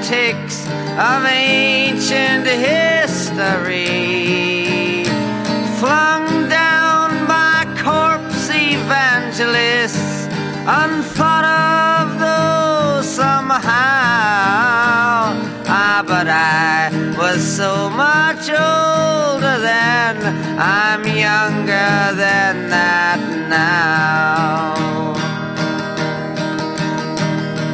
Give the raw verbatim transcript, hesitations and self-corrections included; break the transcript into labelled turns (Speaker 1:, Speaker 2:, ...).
Speaker 1: antics of ancient history, flung down by corpse evangelists, unthought of though somehow. Ah, but I was so much older then, I'm younger than that now.